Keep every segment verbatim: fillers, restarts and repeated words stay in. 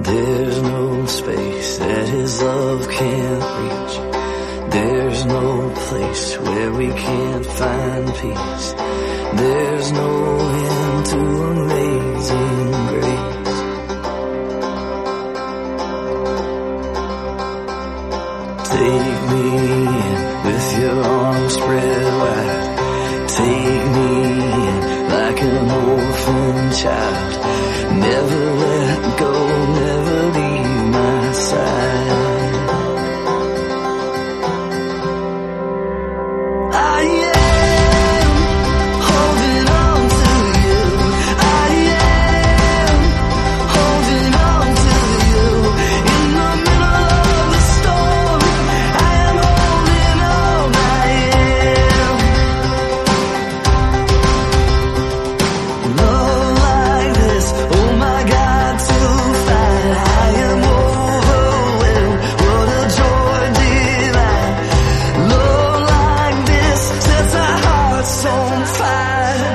There's no space that his love can't reach. There's no place where we can't find peace. There's no end to amazing grace. Take me in with your arms spread wide. Take me in like an orphan child. Never let go, never leave my side. I am holding on to you. I am holding on to you. In the middle of the storm, I am holding on. I am. Love like this, oh my God, to find. I am overwhelmed, what a joy divine. Love like this sets our hearts on fire.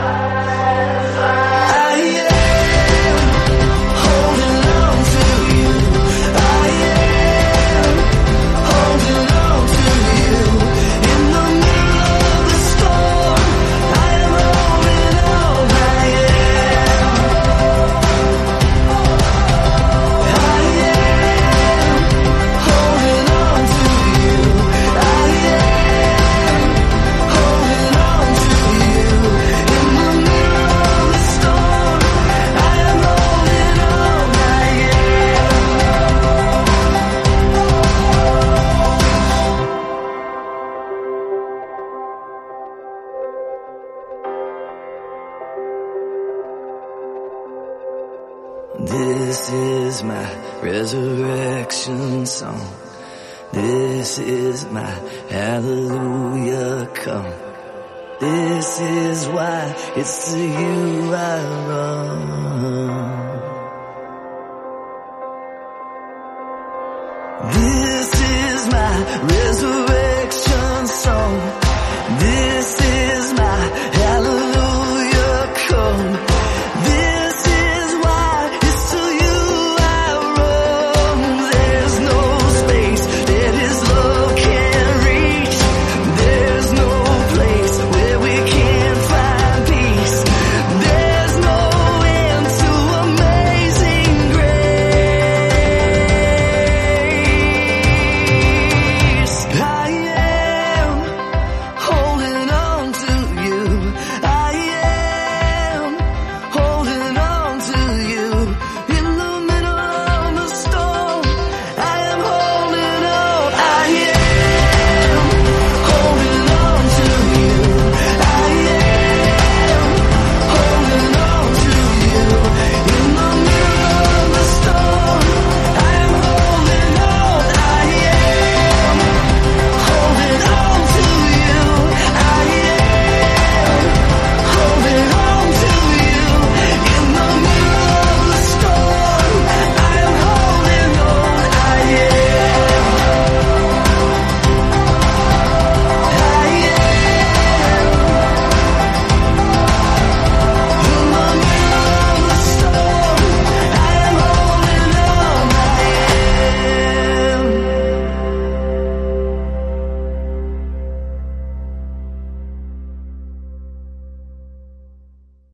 I am holding on to you. I am holding on to you. In the middle of the storm, I am holding on. I am. I am holding on to you. I am holding on to you. In the middle of the storm, I am holding on. I am. This is my resurrection song. This is my hallelujah come. This is why it's to you I run. This is my resurrection